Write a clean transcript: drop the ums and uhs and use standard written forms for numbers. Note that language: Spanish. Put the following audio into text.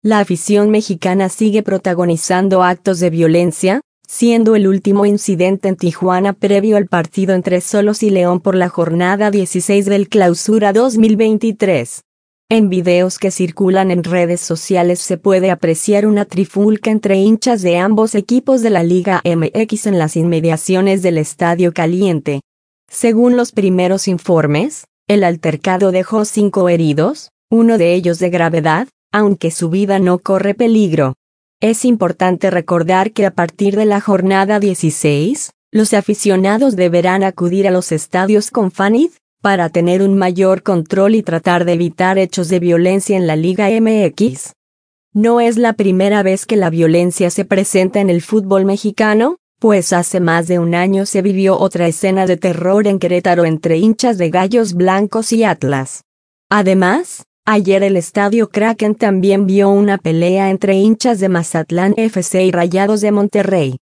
La afición mexicana sigue protagonizando actos de violencia, siendo el último incidente en Tijuana previo al partido entre Xolos y León por la jornada 16 del Clausura 2023. En videos que circulan en redes sociales se puede apreciar una trifulca entre hinchas de ambos equipos de la Liga MX en las inmediaciones del Estadio Caliente. Según los primeros informes, el altercado dejó 5 heridos, uno de ellos de gravedad, aunque su vida no corre peligro. Es importante recordar que a partir de la jornada 16, los aficionados deberán acudir a los estadios con FANID, para tener un mayor control y tratar de evitar hechos de violencia en la Liga MX. No es la primera vez que la violencia se presenta en el fútbol mexicano, pues hace más de un año se vivió otra escena de terror en Querétaro entre hinchas de Gallos Blancos y Atlas. Además, ayer el Estadio Kraken también vio una pelea entre hinchas de Mazatlán FC y Rayados de Monterrey.